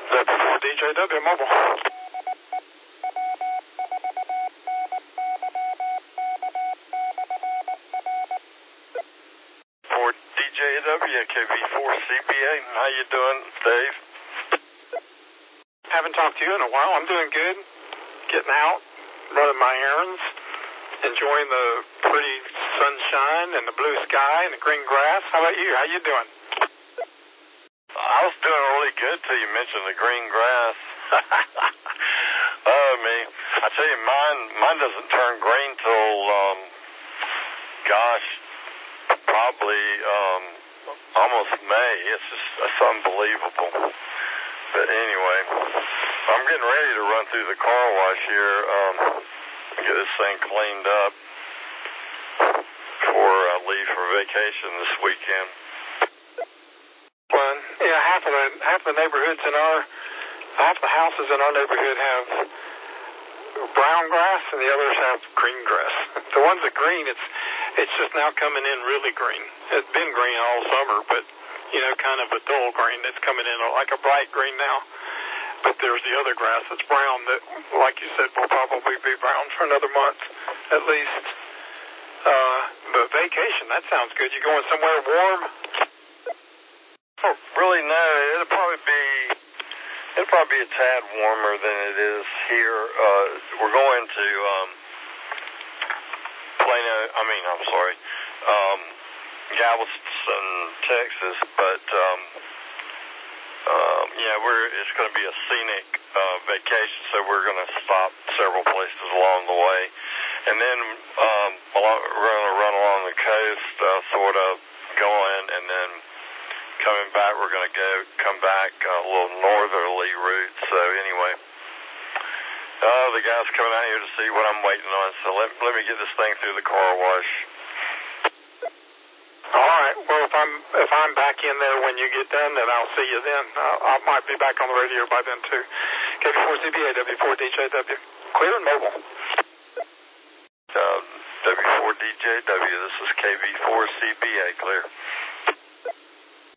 W4DJW Mobile. For DJW, KB4CBA. How you doing, Dave? Haven't talked to you in a while. I'm doing good. Getting out, running my errands, enjoying the pretty sunshine and the blue sky and the green grass. How about you? How you doing? I was doing really good till you mentioned the green grass. Oh, me. I tell you, mine doesn't turn green till, probably, almost May. It's unbelievable. But anyway, I'm getting ready to run through the car wash here, get this thing cleaned up before I leave for vacation this weekend. Well, yeah, half the neighborhoods half the houses in our neighborhood have brown grass and the others have green grass. The ones that green, it's just now coming in really green. It's been green all summer, but kind of a dull green that's coming in like a bright green now. But there's the other grass that's brown that, like you said, will probably be brown for another month at least. But vacation, that sounds good. You going somewhere warm? Oh, really, no. It'll probably be a tad warmer than it is here. We're going to Galveston, Texas, but it's going to be a scenic vacation, so we're going to stop several places along the way, and then we're going to run along the coast, sort of going, and then coming back, we're going to come back a little northerly route. So anyway, the guy's coming out here to see what I'm waiting on. So let me get this thing through the car wash. All right. Well, if I'm back in there when you get done, then I'll see you then. I might be back on the radio by then too. KB4CBA, W4DJW, clear and mobile. W4DJW. This is KB4CBA, clear.